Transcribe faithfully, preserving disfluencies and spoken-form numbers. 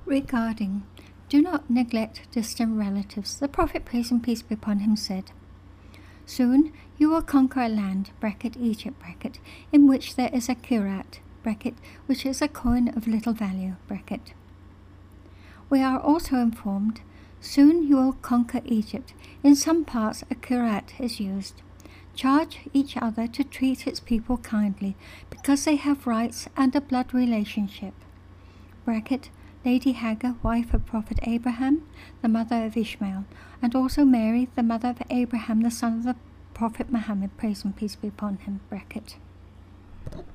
Regarding do not neglect distant relatives, the Prophet, praise and peace be upon him, said, "Soon you will conquer a land, bracket, Egypt, bracket, in which there is a kirat, bracket, which is a coin of little value, bracket." We are also informed, soon you will conquer Egypt. In some parts a kirat is used. Charge each other to treat its people kindly, because they have rights and a blood relationship. Bracket, Lady Hagar, wife of Prophet Abraham, the mother of Ishmael, and also Mary, the mother of Abraham, the son of the Prophet Muhammad, praise and peace be upon him. Bracket.